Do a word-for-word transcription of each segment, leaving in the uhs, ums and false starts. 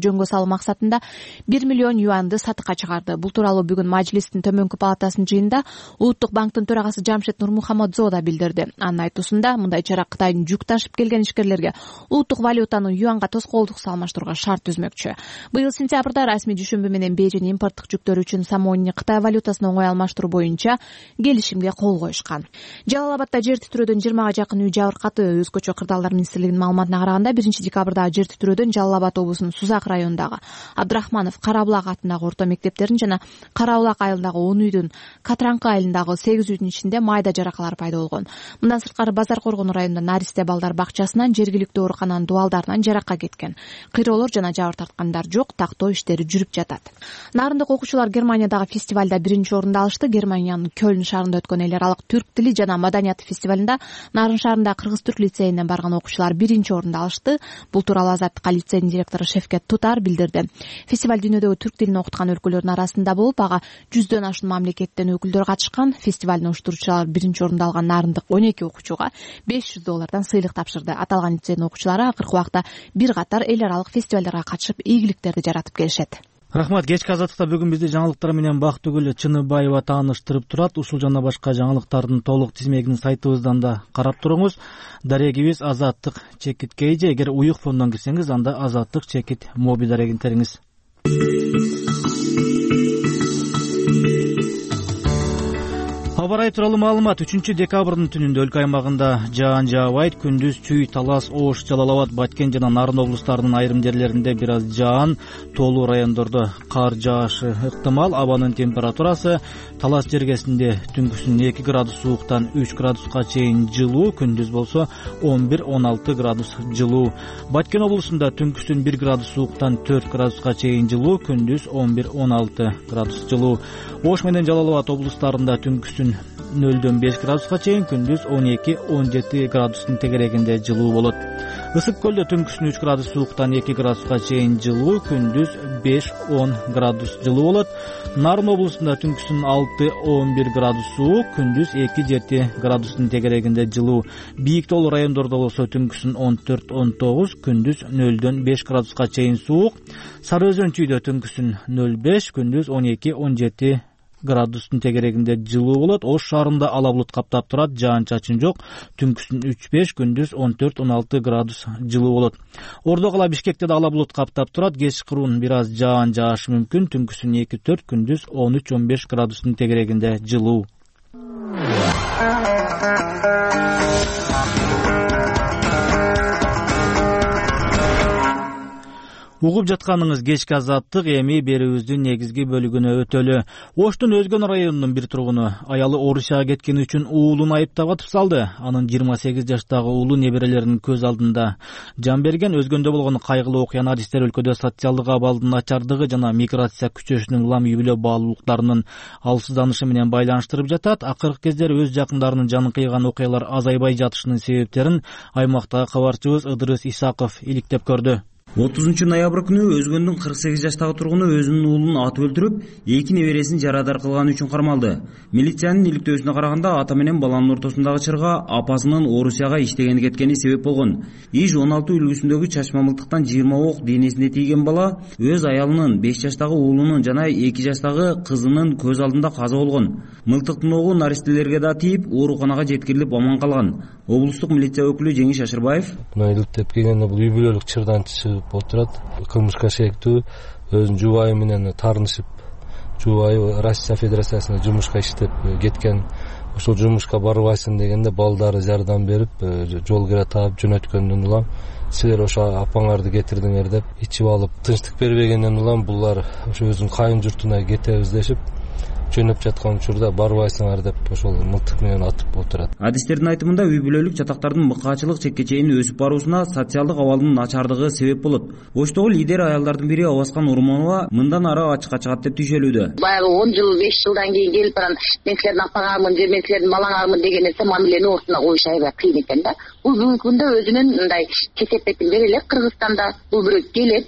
жөнгө салуу максатында бир миллион юанды сатыкка чыгарды. Бул тууралуу бүгүн Мажлистин төмөнкү палатасынын жыйынында Улуттук банктын төрагасы Жамшед Нурмухаммадзоо да билдирди. Анын айтуусунда мындай чара Кытайдын жүк ташып келген ишкерлерге улуттук валютаны юанга тоскоолдук салмаштырууга шарт түзмөкчү. Быйыл сентябрда расмий жушүмбү менен Бейжин импорттук жүктөр үчүн самоонни Кытай валютасына оңой алмаштыруу боюнча келишимге кол коюшкан. Жалал-Абадда жер титирөөдөн жыйырмага жакын үй жабыркады. Өзгөчө кырдаалдар министрлигинин маалыматына караганда биринчи декабрда жер титирөөдөн Жалал-Абад облусунун Сузак районундагы Абдрахманов Карабулак атындагы орто мектептердин жана Карабулак айылындагы он үйдүн, Катранкы айылындагы сегиз үйдүн ичинде майда жаракалар пайда болгон. Мындан сырткары Базар Коргону районунда Наристе балдар бакчасынан жергиликтүү оорукананын дубалдарынан жаракка кеткен. Кыйроолор жана жабыр тарткандар жок, тактоо иштери жүрүп жатат. Нарындык окуучулар Германиядагы фестивалда биринчи орунду алышты. Германиянын Кёльн шаарында өткөн эл аралык түрк тили жана маданияты фестивалында Нарын шаарында кыргыз-түрк лицейинен барган окуучулар биринчи орунду алышты. Бул тууралуу Азаттыкка лицейдин директору Шевкет Тутар билдирди. Фестиваль дүйнөдөгү түрк тилин окуткан өлкөлөрдүн арасында болуп, ага жүздөн ашуун мамлекеттен өкүлдөр катышкан. Фестивалдын уюштуруучулары биринчи орунду алган нарындык он эки окуучуга беш жүз доллардан сыйлык тапшырды. Аталган лицейдин окуучулары акыркы убакта бир катар эл аралык фестивалдарга катышып, ийгиликтерди жаратып келишет. Рахмат. Кечки Азаттыкта бүгүн бизди жаңылыктар менен Бактыгүл Чыныбаева тааныштырып турат. Ушул жана башка жаңылыктардын толук тизмегин сайтыбыздан да карап туруңуз. Дарегибиз Азаттык чекит кейже. Эгер уюк фондон кирсеңиз, анда Азаттык чекит моби дарегин териңиз. Аба ырайы тууралуу маалымат. үчүнчү декабрдын түнүндө өлкө аймагында жаан жаабайт. Күндүз Чүй, Талас, Ош, Жалал-Абад, Баткен жана Нарын облустарынын айрым жерлеринде бир аз жаан, тоолуу райондордо кар жаашы ыктымал. Абанын температурасы Талас жергесинде түнкүсүн эки градус сууктан үч градуска чейин жылуу, күндүз болсо он бир он алты градус жылуу. Баткен облусунда түнкүсүн бир градус сууктан төрт градуска чейин жылуу, күндүз он бир он алты градус жылуу. Ош менен Жалал-Абад облустарында түнкүсүн нөлдөн беш градуска чейин, күндүз он эки он жети градустун тегерегинде жылуу болот. Ысык көлдө түнкүсүн үч градус сууктан эки градуска чейин жылуу, күндүз беш он градус жылуу болот. Нарын облусунда түнкүсүн алты он бир градус суук, күндүз эки жети градустун тегерегинде жылуу. Бийик тоолуу райондордо болсо түнкүсүн он төрт он тогуз, күндүз нөлдөн беш градуска чейин суук. Сары Өзөн Чүйдө түнкүсүн нөл беш, күндүз он эки он жети градустун тегерегинде жылуу болот. Ош шаарында ала булут каптап турат, жаан чачын жок. Түнкүсүн үч беш, күндүз он төрт он алты градус жылуу болот. Ордо кала Бишкекте да ала булут каптап турат, кечкыруун бир аз жаан жаашы мүмкүн. Түнкүсүн эки төрт, күндүз он үч он беш градустун тегерегинде жылуу. Угуп жатканыңыз кечки Азаттык. Эми берүүбүздүн негизги бөлүгүнө өтөлү. Оштун Өзгөн районунун бир тургуну аялы Орусияга кеткени үчүн уулун айыптап атып салды. Анын жыйырма сегиз жаштагы уулу неберелеринин көз алдында жан берген. Өзгөндө болгон кайгылуу окуяны адистер өлкөдө социалдык абалдын начардыгы жана миграция күчөшүнүн улам үй бүлө баалуулуктарынын алсызданышы менен байланыштырып жатат. Акыркы кездери өз жакындарынын жанын кыйган окуялар азайбай жатышынын себептерин аймактагы кабарчыбыз Ыдырыс Исаков иликтеп көрдү. отузунчу ноябрь күнү Өзгөндүн кырк сегиз жаштагы тургуну өзүнүн уулун атып өлтүрүп, эки небересин жарадар кылганы үчүн кармалды. Милициянын иликтөөсүнө караганда ата менен баланын ортосундагы чырга апасынын Орусияга иштегени кеткени себеп болгон. Иш он алты үлгүсүндөгү чач мамылдыктан жыйырма ок денесине тийген бала өз аялынын беш жаштагы уулунун жана эки жаштагы кызынын көз алдында каза болгон. Мылтыктын огу наристелерге да тийип, ооруканага жеткирилип аман калган. Облустук милиция өкүлү Жеңиш Ашырбаев: "Мына иликтеп келгенде бул үй бүлөлүк чырдан чыгып отурат. Кылмышка шектүү өзүнүн жубайы менен таарынышып, жубайы Россия Федерациясына жумушка иштеп кеткен. Ошол жумушка барбайсың дегенде балдары жардам берип, жол кире таап жөнөткөндөн улам силер ошо апаңарды кетирдиңер деп ичип алып, тынчтык бербегенден улам булар ошо өзүнүн кайын журтуна кетебиз дешип жөнөп жаткан учурда барбайсыңар деп ошол мылтык менен атып отурат. Адистердин айтымында үй бүлөлүк чатактардын мыкаачылык чекке чейин өсүп баруусуна социалдык абалдын начардыгы себеп болот. Оштогу лидер аялдардын бири Абаскан Урмонова мындан ары ачыкка чыгат деп түйшөлүүдө. Баягы он жыл беш жылдан кийин келип баран мен силердин апаңармын же мен силердин балаңармын деген нерсе мамилени ортуна коюш аябай кыйын экен да. Бул бүгүнкү күндө өзүнүн мындай кесепетин бере элек Кыргызстанда бул бирөө келет,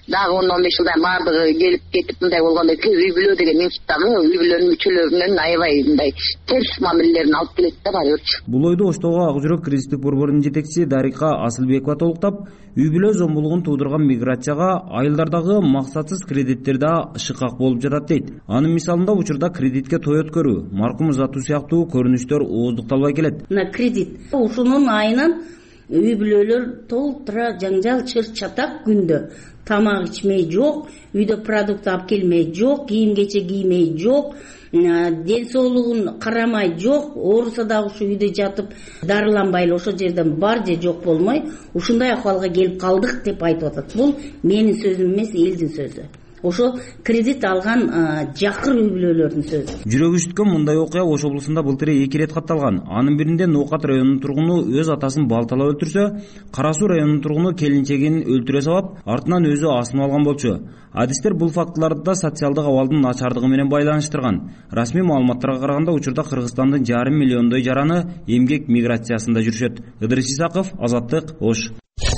дагы он он беш жылдан баардыгы келип кетип мындай болгондо үй бүлө деген институттагы үй бүлөнүн мүчөлөрүнөн аябай мындай терс мамилелерин алып келет да барыбырчы. Бул ойду Ош тоого Ак жүрөк кризистик борборунун жетекчиси Дарика Асылбекова толуктап, үй бүлө зомбулугун туудурган миграцияга айылдардагы максатсыз кредиттер да шыкак болуп жатат дейт. Анын мисалында учурда кредитке той өткөрүү, маркум узатуу сыяктуу көрүнүштөр ооздукталбай келет. На кредит ушунун айынан үй бүлөлөр толтура жаңжал чыр чатак күндө тамак ичмей жок, үйдө продукт алып келмей жок, кийим кече киймей жок, ден соолугун карамай жок, ооруса дагы ушу үйдө жатып дарыланбай эле ошол жерден бар же жок болмой ушундай акыбалга келип калдык деп айтып атат. Бул менин сөзүм эмес, элдин сөзү. Ошо кредит алган жакыр үй бүлөлөрдүн сөзү. Жүрөгү үчүткөн мындай окуя Ош облусунда былтыр эки ирет катталган. Анын биринде Ноокат районунун тургуну өз атасын балталап өлтүрсө, Кара Суу районунун тургуну келинчегин өлтүрө салып, артынан өзү асынып алган болчу. Адистер бул фактыларды да социалдык абалдын начардыгы менен байланыштырган. Расмий маалыматтарга караганда учурда Кыргызстандын жарым миллиондой жараны эмгек миграциясында жүрүшөт. Ыдырыс Исаков, Азаттык, Ош.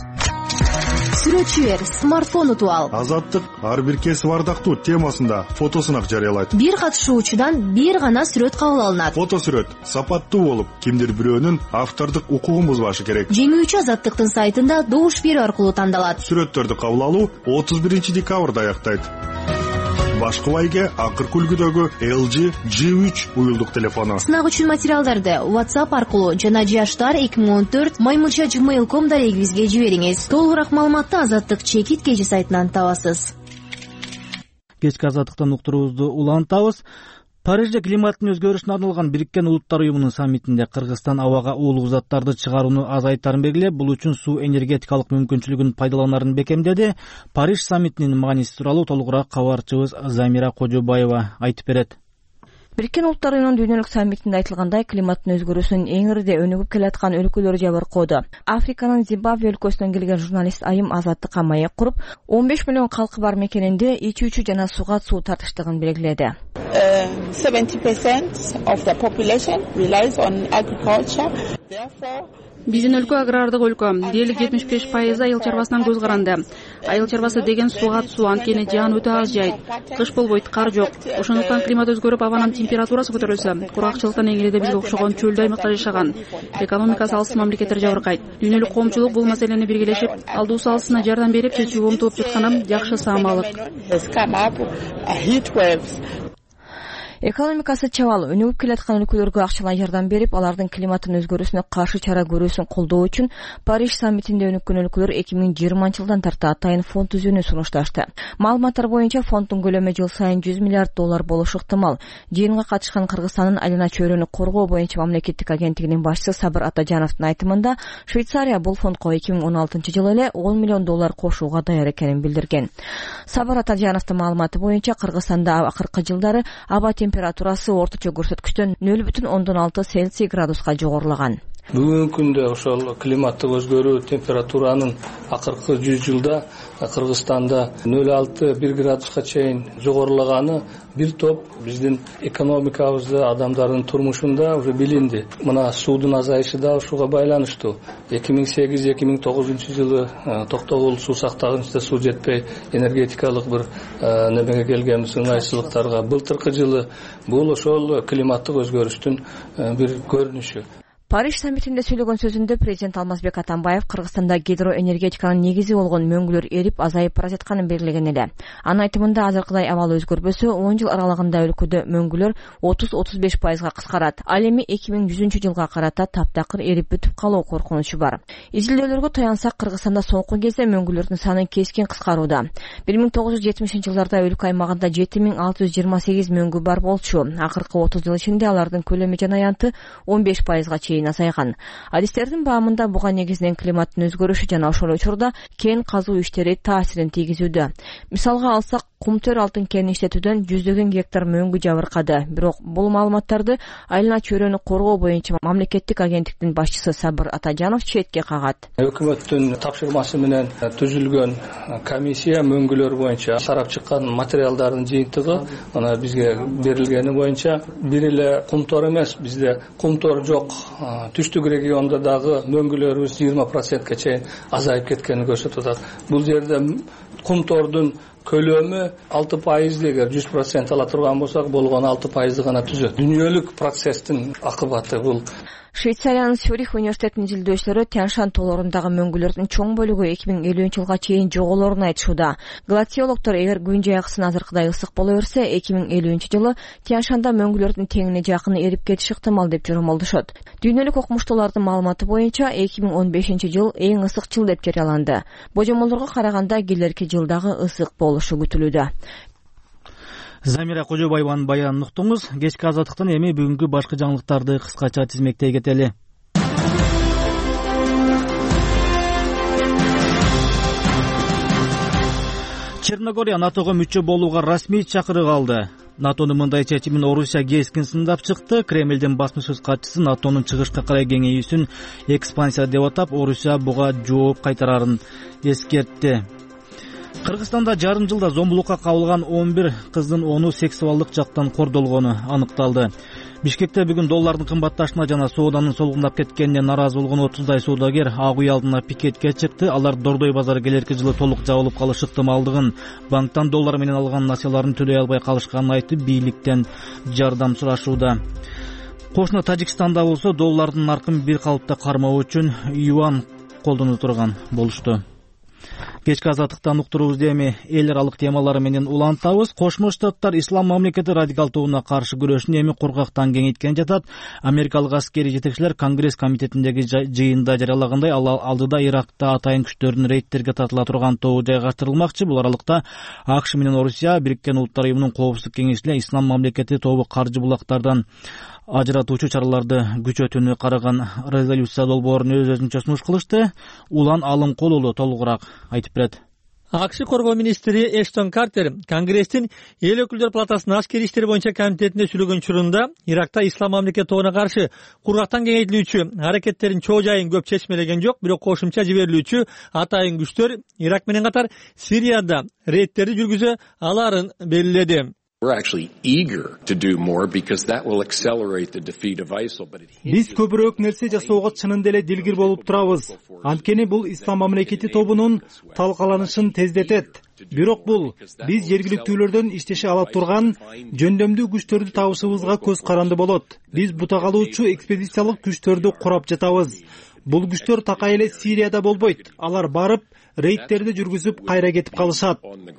Сүрөтчү эр смартфон утуп ал. Азаттык ар бир кесип ардактуу темасында фотосунак жарыялайт. Бир катышуучудан бир гана сүрөт кабыл алынат. Фото сүрөт сапаттуу болуп, кимдир бирөөнүн автордук укугун бузбашы керек. Жеңүүчү Азаттыктын сайтында добуш берүү аркылуу тандалат. Сүрөттөрдү кабыл алуу отуз биринчи декабрда аяктайт. Башкы байге акыркы үлгүдөгү эл джи джи үч уюлдук телефону. Сынак үчүн материалдарды WhatsApp аркылуу жана жаштар эки миң он төрт маймылча gmail точка ком дарегибизге жибериңиз. Толугураак маалыматты Азаттык чекит кежи сайтынан табасыз. Кечки Азаттыктан уктуруубузду улантабыз. Парижде климаттын өзгөрүшүнө арналган Бириккен Улуттар уюмунун саммитинде Кыргызстан абага уулук заттарды чыгарууну азайтаарын белгилеп, бул үчүн суу энергетикалык мүмкүнчүлүгүн пайдаланаарын бекемдеди. Париж саммитинин мааниси тууралуу толугураак кабарчыбыз Замира Кожобаева айтып берет. Бириккен Улуттар уюмунун дүйнөлүк саммитинде айтылгандай, климаттын өзгөрүүсүнүн эң ирide өнүгүп келаткан өлкөлөр жабыркоодо. Африканын Зимбабве өлкөсүнөн келген журналист Айым Азаттыкка маек куруп, он беш миллион калкы бар мекенинде ичүүчү жана сууга суу тартыштыгын белгиледи. seventy percent of the population relies on agriculture. Therefore, биздин өлкө агрардык өлкө. Дээрлик жетимиш беш пайызы айыл чарбасынан көз каранды. Айыл чарбасы деген сууга суу, анткени жаан өтө аз жайт. Кыш болбойт, кар жок. Ошондуктан климат өзгөрүп, абанын температурасы көтөрүлсө, кургакчылыктан эң ириде бизге окшогон чөлдө аймакта жашаган, экономикасы алыс мамлекеттер жабыркайт. Дүйнөлүк коомчулук бул маселени биргелешип, алдуу салысына жардам берип чечүүгө умтулуп жатканы жакшы саамалык. Экономикасы чабал, өнүгүп келаткан өлкөлөргө акчалай жардам берип, алардын климаттын өзгөрүүсүнө каршы чара көрүүсүн колдоо үчүн Париж саммитинде өнүккөн өлкөлөр эки миң жыйырманчы жылдан тарта атайын фонд түзүүнү сунушташты. Маалыматтар боюнча фонддун көлөмү жыл сайын жүз миллиард доллар болушу ыктымал. Жыйынга катышкан Кыргызстандын айлана чөйрөнү коргоо боюнча мамлекеттик агенттигинин башчысы Сабыр Атажановдун айтымында, Швейцария бул фондко эки миң он алтынчы жылы эле он миллион доллар кошууга даяр экенин билдирген. Сабыр Атажановдун маалыматы боюнча Кыргызстанда акыркы жылдары аба температурасы орточо көрсөткүчтөн нөл бүтүн ондон алты Цельсий градуска жогорулаган. Бүгүнкү күндө ошол климаттык өзгөрүү температуранын акыркы жүз жылда Кыргызстанда нөл алты бир градуска чейин жогорулаганы бир топ биздин экономикабызда, адамдардын турмушунда уже билинди. Мына суудун азайышы да ушуга байланыштуу. эки миң сегиз эки миң тогузунчу жылы Токтогул суу сактагычта суу жетпей энергетикалык бир немеге келгенбиз, ыңгайсыздыктарга. Былтыркы жылы бул ошол климаттык өзгөрүштүн бир көрүнүшү. Париж саммитинде сүйлөгөн сөзүндө президент Алмазбек Атамбаев Кыргызстанда гидроэнергетиканын негизи болгон мөңгүлөр эрип азайып бара жатканын белгилеген эле. Анын айтымында азыркыдай абал өзгөрбөсө, он жыл аралыгында өлкөдө мөңгүлөр отуз отуз беш пайызга кыскарат. Ал эми эки миң жүзүнчү жылга карата таптакыр эрип бүтүп калуу коркунучу бар. Изилдөөлөргө таянсак, Кыргызстанда соңку кезде мөңгүлөрдүн саны кескин кыскарууда. бир миң тогуз жүз жетимишинчи жылдарда өлкө аймагында жети миң алты жүз жыйырма сегиз мөңгү бар болчу. Акыркы отуз жыл ичинде алардын көлөмү жана аянты он беш пайызга чейин азайган. Адистердин баамында буга негизинен климаттын өзгөрүшү жана ошол учурда кен казуу иштери таасирин тийгизүүдө. Мисалга алсак, Кумтөр алтын кенин иштетүүдөн жүздөгөн гектар мөңгү жабыркады. Бирок бул маалыматтарды айлана чөйрөнү коргоо боюнча мамлекеттик агенттиктин башчысы Сабыр Атажанов четке кагат. Өкмөттүн тапшырмасы менен түзүлгөн комиссия мөңгүлөр боюнча сарап чыккан материалдардын жыйынтыгы ана бизге берилгени боюнча бир эле Кумтор эмес, бизде Кумтор жок. Түштүк регионда дагы мөңгүлөрүбүз жыйырма процентке чейин азайып кеткенин көрсөтүп атат. Бул жерде кумтордун көлөмү алты пайызды эгер жүз процент ала турган болсок болгону алты пайызды гана түзөт. Дүйнөлүк процесстин акыбаты бул. Швейцариянын Цюрих университетинин изилдөөчүлөрү Тянь-Шань тоолорундагы мөңгүлөрдүн чоң бөлүгү эки миң элүүнчү жылга чейин жоголоорун айтышууда. Глациологдор эгер күн жайкысын азыркыдай ысык боло берсе, эки миң элүүнчү жылы Тянь-Шанда мөңгүлөрдүн теңине жакын эрип кетиши ыктымал деп жоромолдошот. Дүйнөлүк окумуштуулардын маалыматы боюнча эки миң он бешинчи жыл эң ысык жыл деп жарыяланды. Божомолдорго караганда келерки жылдагы ысык болушу күтүлүүдө. Замира Кожобаеванын баянын уктуңуз. Кечки азаттыктан эми бүгүнкү башкы жаңылыктарды кыскача тизмектей кетели. Черногория НАТОго мүчө болууга расмий чакырык алды. НАТОнун мындай чечимин Орусия кескин сындап чыкты. Кремлдин басмасөз катчысы НАТОнун чыгышка карай кеңейүүсүн экспансия деп атап, Орусия буга жооп кайтарарын эскертти. Кыргызстанда жарым жылда зомбулукка кабылган он бир кыздын ону сексуалдык жактан кордолгону аныкталды. Бишкекте бүгүн доллардын кымбатташына жана сооданын солгундап кеткенине нааразы болгон отуздай соодагер Ак үй алдына пикетке чыкты. Алар Дордой базары келерки жылы толук жабылып калышы ыктымалдыгын, банктан доллар менен алган насыяларын төлөй албай калышканын айтып, бийликтен жардам сурашууда. Кошуна Тажикстанда болсо доллардын наркын бир калыпта кармоо үчүн юан колдоно турган болушту. Кечки азаттыктан уктуруубузду эми эл аралык темалары менен улантабыз. Кошмо Штаттар ислам мамлекети радикал тобуна каршы күрөшүн эми кургактан кеңейткен жатат. Америкалык аскери жетекчилер Конгресс комитетиндеги жыйында жарыялагандай, алдыда Иракта атайын күчтөрдүн рейдтерге тартыла турган тобу жайгаштырылмакчы. Бул аралыкта АКШ менен Орусия Бириккен Улуттар уюмунун коопсуздук кеңешине ислам мамлекети тобу каржы булактардан ажыратуучу чараларды күчөтүүнү караган резолюция долбоорун өз-өзүнчө сунуш кылышты. Улан Алымкул уулу толугураак айтып берет. АКШ коргоо министри Эштон Картер Конгресстин эл өкүлдөр палатасынын аскери иштер боюнча комитетинде сүйлөгөн учурунда Иракта ислам мамлекети тобуна каршы кургактан кеңейтилүүчү аракеттерин чоо жайын көп чечмелеген жок, бирок кошумча жиберилүүчү атайын күчтөр Ирак менен катар Сирияда рейдтерди жүргүзө аларын белгиледи. Биз көбүрөөк нерсе жасоого чынында эле дилгир болуп турабыз. Анткени бул ислам мамлекети тобунун талкаланышын тездетет. Бирок бул биз жергиликтүүлөрдөн иштеше ала турган жөндөмдүү күчтөрдү табышыбызга көз каранды болот. Биз бутагалуучу экспедициялык күчтөрдү курап жатабыз. Бул күчтөр такай эле Сирияда болбойт. Алар барып рейдтерди жүргүзүп кайра кетип калышат.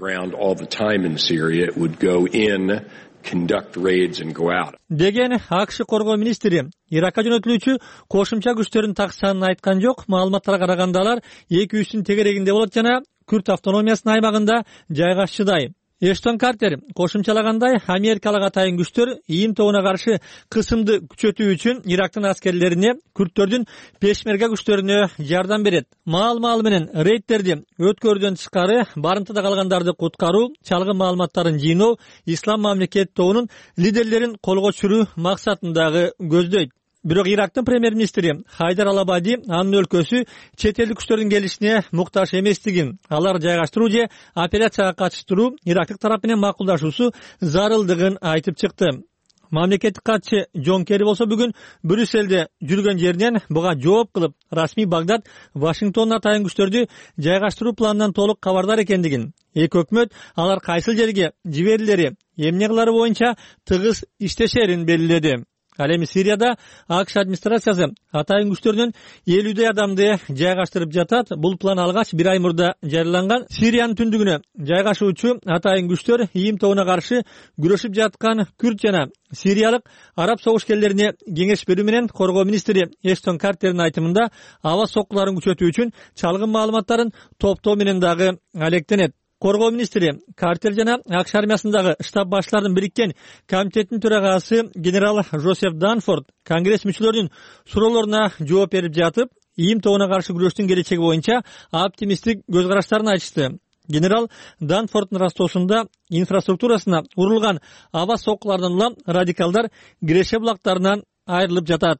Деген АКШ коргоо министри Иракка жөнөтүлүүчү кошумча күчтөрдүн так санын айткан жок. Маалыматтарга караганда алар эки жүздүн тегерегинде болот жана Күрд автономиясынын аймагында жайгашчыдай. Эштон Картер кошумчалагандай, америкалык атайын күчтөр ИИМ тобуна каршы кысымды күчөтүү үчүн Ирактын аскерлерине, күрдтөрдүн пешмерга күчтөрүнө жардам берет. Маал-маал менен рейдтерди өткөрүүдөн тышкары барымтада калгандарды куткаруу, чалгын маалыматтарын жыйноо ислам мамлекети тобунун лидерлерин колго түшүрүү максатындагы көздөйт. Бирок Ирактын премьер-министри Хайдар Алабади анын өлкөсү чет элдик күчтөрдүн келишине муктаж эместигин, алар жайгаштыруу же операцияга катыштыруу Ирактык тарап менен макулдашуусу зарылдыгын айтып чыкты. Мамлекеттик катчы Джон Керри болсо бүгүн Брюссельде жүргөн жеринен буга жооп кылып, расмий Багдад Вашингтондун атайын күчтөрдү жайгаштыруу планынан толук кабардар экендигин, эки өкмөт алар кайсыл жерге жиберилери, эмне кылары боюнча тыгыз иштешерин белгиледи. Ал эми Сирияда АКШ администрациясы атайын күчтөрүнөн элүүдөй адамды жайгаштырып жатат. Бул план алгач бир ай мурда жарыяланган. Сириянын түндүгүнө жайгашуучу атайын күчтөр ИИМ тобуна каршы күрөшүп жаткан күрд жана сириялык араб согушкерлерине кеңеш берүү менен коргоо министри Эштон Картердин айтымында аба соккуларын күчөтүү үчүн чалгын маалыматтарын топтоо менен дагы алектенет. Коргоо министри Картер жана АКШ армиясындагы штаб башчыларынын бириккен комитетинин төрагасы генерал Жозеф Данфорд Конгресс мүчөлөрүнүн суроолоруна жооп берип жатып, ИИМ тобуна каршы күрөштүн келечеги боюнча оптимисттик көз караштарын айтышты. Генерал Данфорддун растоосунда инфраструктурасына урулган аба соккулардан улам радикалдар Греше булактарынан айрылып жатат.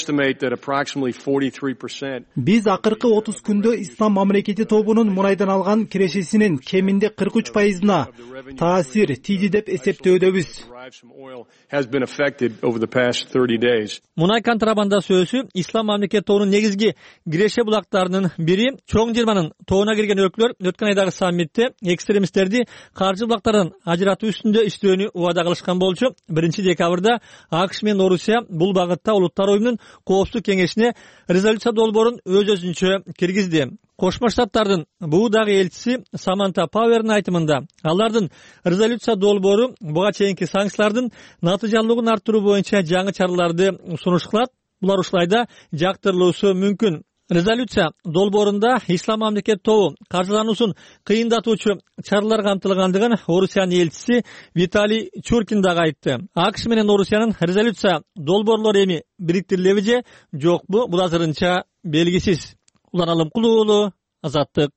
Биз акыркы отуз күндө ислам мамлекети тобунун мурайдан алган кирешесинин кеминде кырк үч пайызына таасир тийди деп эсептөөдөбүз. Мунай контрабандасы өсү ислам мамлекет тобунун негизги киреше булактарынын бири. Чоң жыйырманын тобуна кирген өлкөлөр өткөн айдагы саммитте экстремисттерди каржы булактардан ажыратуу үстүндө иштөөнү убада кылышкан болчу. биринчи декабрда АКШ менен Орусия бул багытта улуттар уюмунун коопсуздук кеңешине резолюция долбоорун өз өзүнчө киргизди. Кошмо Штаттардын бул дагы элчиси Саманта Пауэрдин айтымында алардын резолюция долбоору буга чейинки санкциялардын натыйжалуулугун арттыруу боюнча жаңы чараларды сунуш кылат. Булар ушулайда жактырылуусу мүмкүн. Резолюция долбоорунда ислам мамлекет тобу каржылануусун кыйындатуучу чаралар камтылгандыгын Орусиянын элчиси Виталий Чуркин дагы айтты. АКШ менен Орусиянын резолюция долбоорлору эми бириктирилеби же жокпу? Бул азырынча белгисиз. Улан Алымкулуу уулу, Азаттык.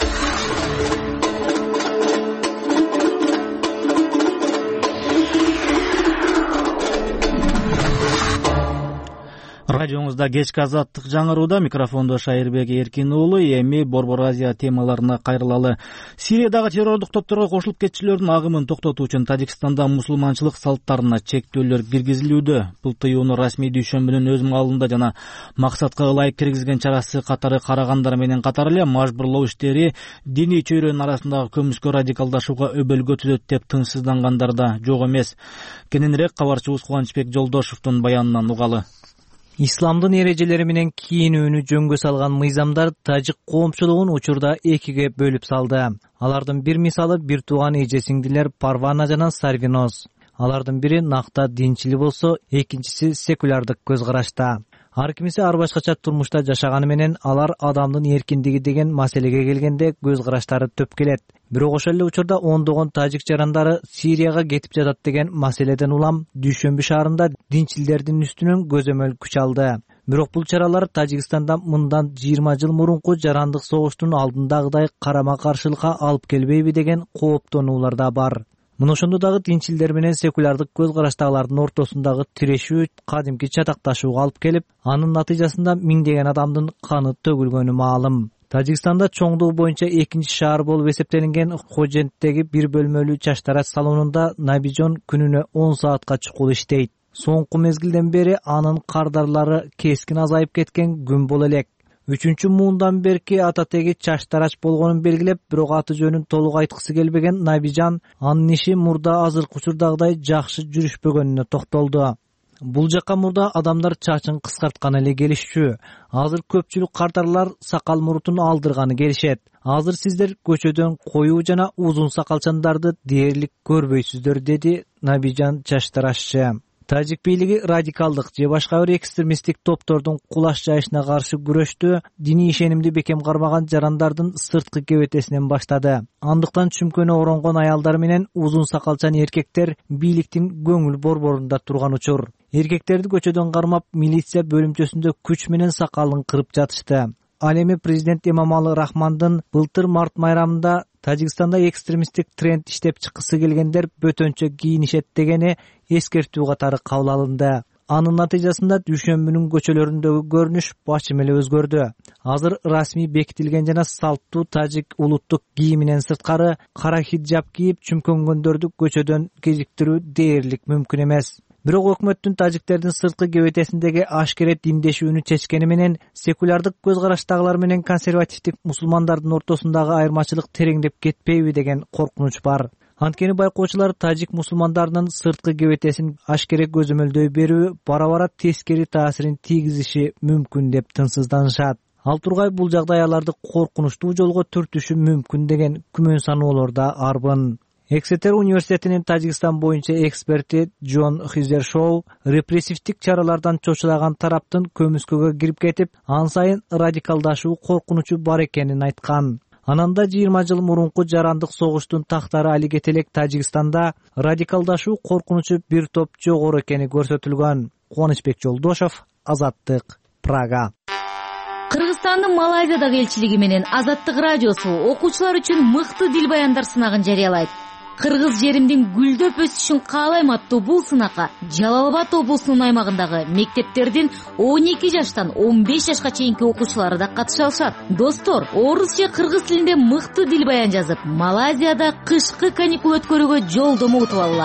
Радиоңузда кечки Азаттык жаңырууда, микрофондо Шайырбек Эркин уулу. Эми Борбор Азия темаларына кайрылалы. Сириядагы террорлук топторго кошулуп кетчүлөрдүн агымын токтотуу үчүн Тажикстанда мусулманчылык салттарына чектөөлөр киргизилүүдө. Бул тыюуну расмий дүйшөмбүнүн өз алдында жана максатка ылайык киргизген чарасы катары карагандар менен катар эле мажбурлоо иштери диний чөйрөнүн арасындагы көмүскө радикалдашууга өбөлгө түзөт деп тынчсыздангандар да жок эмес. Кененирээк кабарчыбыз Кубанычбек Жолдошевдун баянынан угалы. Исламдын эрежелери менен кийинүүнү жөнгө салган мыйзамдар тажик коомчулугун учурда экиге бөлүп салды. Алардын бир мисалы бир тууган эже сиңдилер Парвана жана Сарвиноз. Алардын бири накта динчили болсо, экинчиси секулярдык көз карашта. Ар кимиси ар башкача турмушта жашаганы менен алар адамдын эркиндиги деген маселеге келгенде көз караштары төп келет. Бирок ошол эле учурда ондогон тажик жарандары Сирияга кетип жатат деген маселеден улам Дүйшөмбү шаарында динчилдердин үстүнөн көзөмөл күч алды. Бирок бул чаралар Тажикстанда мындан жыйырма жыл мурунку жарандык согуштун алдындагыдай карама каршылыкка алып келбейби деген кооптонуулар да бар. Мына ошондо дагы динчилдер менен секулярдык көз караштагылардын ортосундагы тирешүү кадимки чатакташууга алып келип, анын натыйжасында миңдеген адамдын каны төгүлгөнү маалым. Тажикстанда чоңдугу боюнча экинчи шаар болуп эсептелинген Хоженттеги бир бөлмөлүү чаштараш салонунда Набижон күнүнө он саатка чукул иштейт. Соңку мезгилден бери анын кардарлары кескин азайып кеткен күн боло элек. Үчүнчү муундан берки ата теги чаштарач болгонун белгилеп, бирок аты жөнүн толук айткысы келбеген Набижан анын иши мурда азыркы учурдагыдай жакшы жүрүшпөгөнүнө токтолду. Бул жакка мурда адамдар чачын кыскартканы эле келишчү. Азыр көпчүлүк кардарлар сакал мурутун алдырганы келишет. Азыр сиздер көчөдөн коюу жана узун сакалчандарды дээрлик көрбөйсүздөр, деди Набижан чаштарашчы. Тажик бийлиги радикалдык же башка бир экстремисттик топтордун кулаш жайышына каршы күрөштү диний ишенимди бекем кармаган жарандардын сырткы кебетесинен баштады. Андыктан чүмкөнү оронгон аялдар менен узун сакалчан эркектер бийликтин көңүл борборунда турган учур. Эркектерди көчөдөн кармап, милиция бөлүмчөсүндө күч менен сакалын кырып жатышты. Ал эми президент Эмомали Рахмандын былтыр март майрамында Тажикстанда экстремисттик тренд иштеп чыккысы келгендер бөтөнчө кийинишет дегени эскертүү катары кабыл алынды. Анын натыйжасында Дүйшөмбүнүн көчөлөрүндөгү көрүнүш башым эле өзгөрдү. Азыр расмий бекитилген жана салттуу тажик улуттук кийиминен сырткары кара хиджаб кийип чүмкөнгөндөрдү көчөдөн кезиктирүү дээрлик мүмкүн эмес. Бирок өкмөттүн тажиктердин сырткы кебетесиндеги ашкере диндешүүнү чечкени менен секулярдык көз караштагылар менен консервативдик мусулмандардын ортосундагы айырмачылык тереңдеп кетпейби деген коркунуч бар. Анткени байкоочулар тажик мусулмандарынын сырткы кебетесин ашкере көзөмөлдөй берүү бара-бара тескери таасирин тийгизиши мүмкүн деп тынчсызданышат. Ал тургай бул жагдай аларды коркунучтуу жолго түртүшү мүмкүн деген күмөн саноолор да арбын. Эксетер университетинин Тажикстан боюнча эксперти Джон Хизершоу репрессивдик чаралардан чочулаган тараптын көмүскөгө кирип кетип, ан сайын радикалдашуу коркунучу бар экенин айткан. Ананда жыйырма жыл мурунку жарандык согуштун тактары али кете элек Тажикстанда радикалдашуу коркунучу бир топ жогору экени көрсөтүлгөн. Кубанычбек Жолдошев, Азаттык, Прага. Кыргызстандын Малайзиядагы элчилиги менен Азаттык радиосу окуучулар үчүн мыкты дил баяндар сынагын жарыялайт. Кыргыз жеримдин гүлдөп өсүшүн каалайм аттуу бул сынакка Жалал Абад облусунун аймагындагы мектептердин он эки жаштан он беш жашка чейинки окуучулары да катыша алышат. Достор, орус же кыргыз тилинде мыкты дил баян жазып, Малайзияда кышкы каникул өткөрүүгө жолдомо утуп алыңар.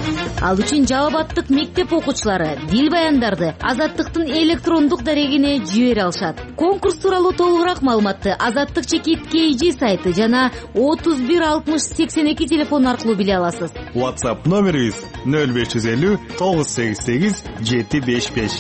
Ал үчүн Жалал Абадтык мектеп окуучулары дил баяндарды Азаттыктын электрондук дарегине жибере алышат. Конкурс тууралуу толугураак маалыматты Азаттык чекит кей джи сайты жана отуз бир алтымыш сексен эки телефон аркылуу биле аласыз. WhatsApp номерибиз нөл беш жүз элүү тогуз сегиз сегиз жети беш беш.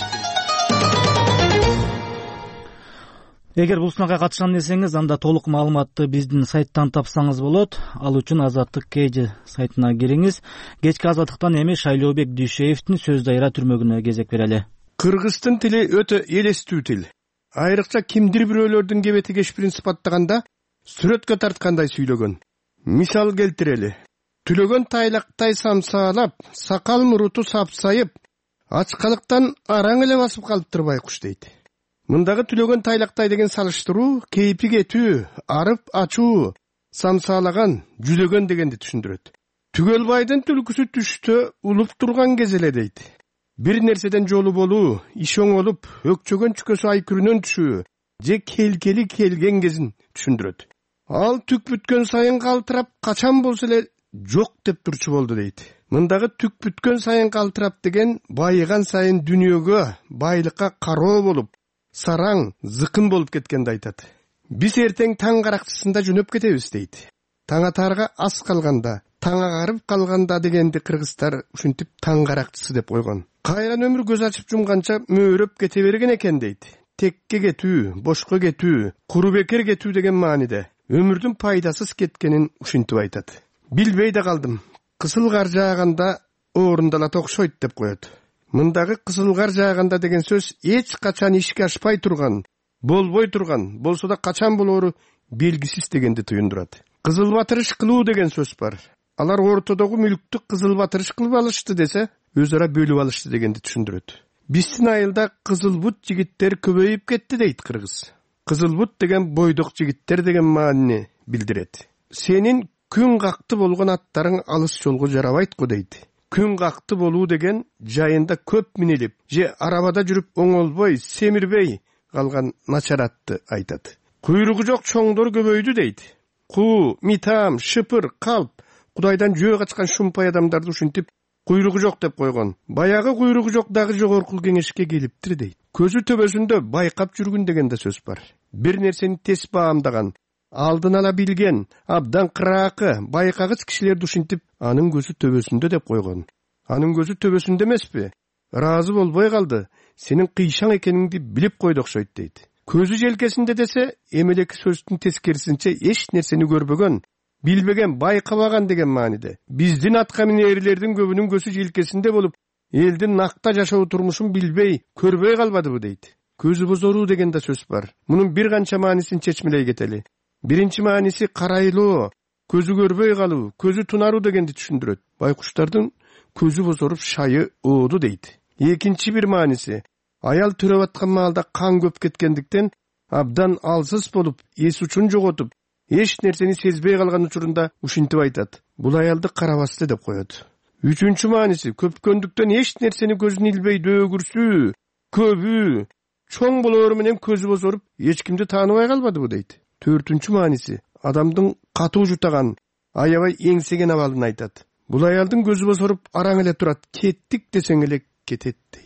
Эгер бул сынакка катышкан десеңиз, анда толук маалыматты биздин сайттан тапсаңыз болот. Ал үчүн Азаттык кей джи сайтына кириңиз. Кечки Азаттыктан эми Шайлообек Дүйшеевдин сөз дайра түрмөгүнө кезек берели. Кыргыздын тили өтө элестүү тил. Айрыкча кимдир бирөөлөрдүн кебети кешпирин сыпаттаганда сүрөткө тарткандай сүйлөгөн. Мисал келтирели. Түлөгөн тайлактай самсаалап, сакал муруту сапсайып, ачкалыктан араң эле басып калыптыр байкуш дейт. Мындагы түлөгөн тайлактай деген салыштыруу кейпи кетүү, арып ачуу, самсаалаган, жүлөгөн дегенди түшүндүрөт. Түгөлбайдын түлкүсү түштө улуп турган кез эле дейт. Бир нерседен жолу болуу, иш оңолуп, өкчөгөн чүкөсү айкүрүнөн түшүү, же келкели келген кезин түшүндүрөт. Ал түк бүткөн сайын калтырап, качан болсо эле жок деп турчу болду дейт. Мындагы түк бүткөн сайын калтырап деген байыган сайын дүнүйөгө, байлыкка кароо болуп, сараң, зыкын болуп кеткенди айтат. Биз эртең таң каракчысында жөнөп кетебиз дейт. Таң атарга аз калганда, таң агарып калганда дегенди кыргыздар ушинтип таң каракчысы деп койгон. Кайран өмүр көз ачып жумганча мөөрөп кете берген экен дейт. Текке кетүү, бошко кетүү, куру бекер кетүү деген мааниде өмүрдүн пайдасыз кеткенин ушинтип айтат. Билбей да калдым. Кысыл кар жааганда орундалат окшойт деп коет. Мындагы кысыл кар жааганда деген сөз эч качан ишке ашпай турган, болбой турган, болсо да качан болоору белгисиз дегенди туюндурат. Кызыл батырыш кылуу деген сөз бар. Алар ортодогу мүлктү кызыл батырыш кылып алышты десе, өз ара бөлүп алышты дегенди түшүндүрөт. Биздин айылда кызыл бут жигиттер көбөйүп кетти дейт кыргыз. Кызыл бут деген бойдок жигиттер деген маанини билдирет. Сенин күн какты болгон аттарың алыс жолго жарабайт го дейт. Күн какты болуу деген жайында көп минелип, же арабада жүрүп оңолбой, семирбей калган начар атты айтат. Куйругу жок чоңдор көбөйдү дейт. Куу, митам, шыпыр, калп, Кудайдан жөө качкан шумпай адамдарды ушинтип куйругу жок деп койгон. Баягы куйругу жок дагы жогорку кеңешке келиптир дейт. Көзү төбөсүндө байкап жүргүн деген да сөз бар. Бир нерсени тез баамдаган, алдын ала билген, абдан кыраакы, байкагыч кишилерди ушинтип анын көзү төбөсүндө деп койгон. Анын көзү төбөсүндө эмеспи? Ыраазы болбой калды. Сенин кыйшаң экениңди билип койду окшойт дейт. Көзү желкесинде десе, эмелеки сөздүн тескерисинче эч нерсени көрбөгөн, билбеген, байкабаган деген мааниде. Биздин атка минээрлердин көбүнүн көзү желкесинде болуп, элдин накта жашоо турмушун билбей, көрбөй калбадыбы дейт. Көзү бозоруу деген да сөз бар. Мунун бир канча маанисин чечмелей кетели. Биринчи мааниси карайлоо, көзү көрбөй калуу, көзү тунаруу дегенди түшүндүрөт. Байкуштардын көзү бозоруп шайы ооду дейт. Экинчи бир мааниси аял төрөп аткан маалда кан көп кеткендиктен абдан алсыз болуп, эс учун жоготуп, эч нерсени сезбей калган учурунда ушинтип айтат. Бул аялды карабасты деп коет. Үчүнчү мааниси көпкөндүктөн эч нерсени көзүн илбей дөөгүрсүү, көбүү, чоң болоору менен көзү бозоруп, эч кимди тааныбай калбадыбы дейт. Төртүнчү мааниси адамдын катуу жутаган, аябай эңсеген абалын айтат. Бул аялдын көзү бозоруп араң эле турат, кеттик десең эле кетет дейт.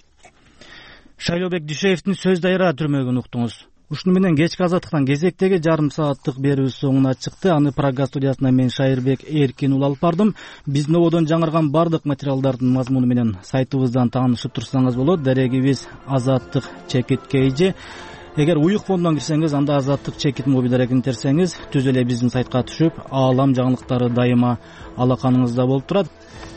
Шайлообек Дүйшеевдин сөз дайра түрмөгүн уктуңуз. Ушуну менен кечки Азаттыктан кезектеги жарым сааттык берүүбүз соңуна чыкты. Аны Прага студиясына мен Шайырбек Эркин ул алып бардым. Биздин ободон жаңырган бардык материалдардын мазмуну менен сайтыбыздан таанышып турсаңыз болот. Дарегибиз Азаттык чекит кей джи. Эгер уюк фондон кирсеңиз, анда Азаттык чекит моби дарегин терсеңиз, түз эле биздин сайтка түшүп, аалам жаңылыктары дайыма алаканыңызда болуп турат.